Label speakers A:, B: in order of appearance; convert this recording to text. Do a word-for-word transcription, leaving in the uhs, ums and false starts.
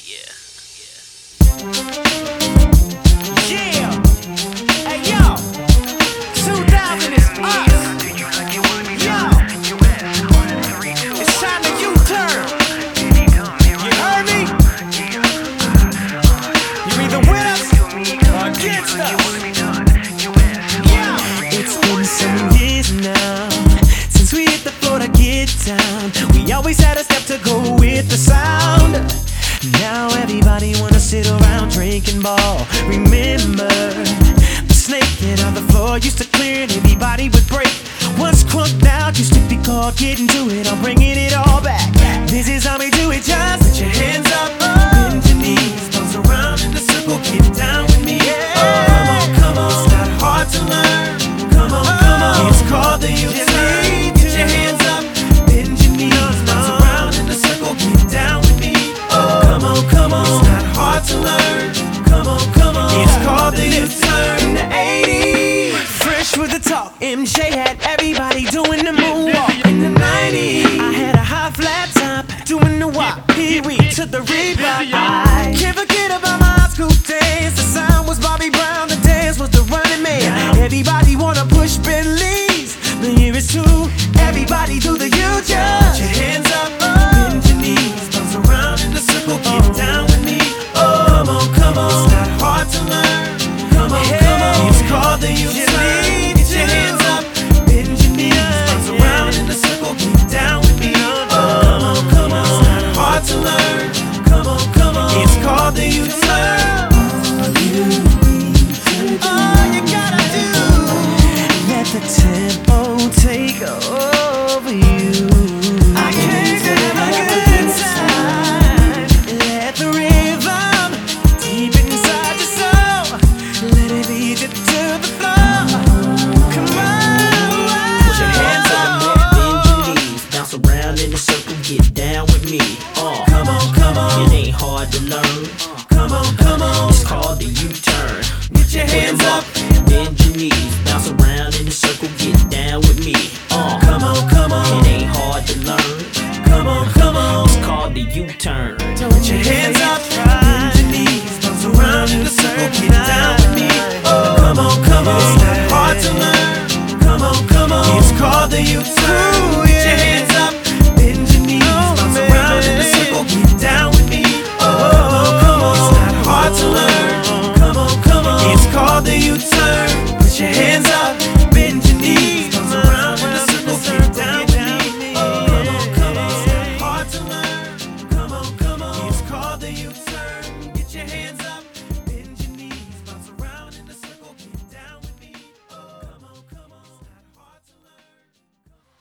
A: Yeah. Hey yo, two thousand is us. Yo, it's time to U-turn. You heard me? You're either with us or against us. Yeah.
B: It's been some years now since we hit the floor to get down. We always had a step to go with the sound. Now everybody wanna sit around drinking ball. Remember, the snaking on the floor used to clear and everybody would break. Once crunked out used to be called getting to it. I'm bringing it all back. This is how we do it. Just put your hands up, bend your knees, bounce around in the circle, get down with me. Yeah. Oh, come on, come on, it's not hard to learn. Come on, come on, it's called the U-turn. Get your hands up, bend your knees, bounce around in the circle, get down with me. Come on, come on, it's not hard to learn. Come on, come on, it's called the U-turn. In the eighties, fresh with the talk, M J had everybody doing the moonwalk. In the nineties, I had a high flat top, doing the wop, Pee-wee to the Reebok. I can't forget about my high school days. The sound was Bobby Brown, the dance was the Running Man. Everybody wanna push Bentleys, but here it's true. Everybody do the U-turn. Put your hands up, bend your knees, bounce around in the circle, get down with me. Oh, come on, come on, it's not hard to learn. Come on, come on, it's called the U-turn. Get your hands up, bend your knees, bounce around in the circle, get down with me. Oh, come on, come on, it's not hard to learn. Come on, come on, it's called the U-turn. All you gotta do, let the tempo take over you. I came to have a good time. Let the rhythm deep inside your soul, let it lead you to the floor. Come on,
C: put your hands up, bend your knees, bounce around in the circle, get down with me. Uh,
B: come on, come on,
C: it ain't hard to learn.
B: come on, come on.
C: It's called the U-turn.
B: Get your hands up,
C: bend your knees, bounce around in the circle, get down with me. Uh,
B: come on, come on.
C: it ain't hard to learn.
B: Come on, come on.
C: It's called the U-turn.
B: Put your hands up, bend your knees, bounce around in the circle, get down with me. Oh, come on, come on, it's not hard to learn. Come on, come on, it's called the U-turn.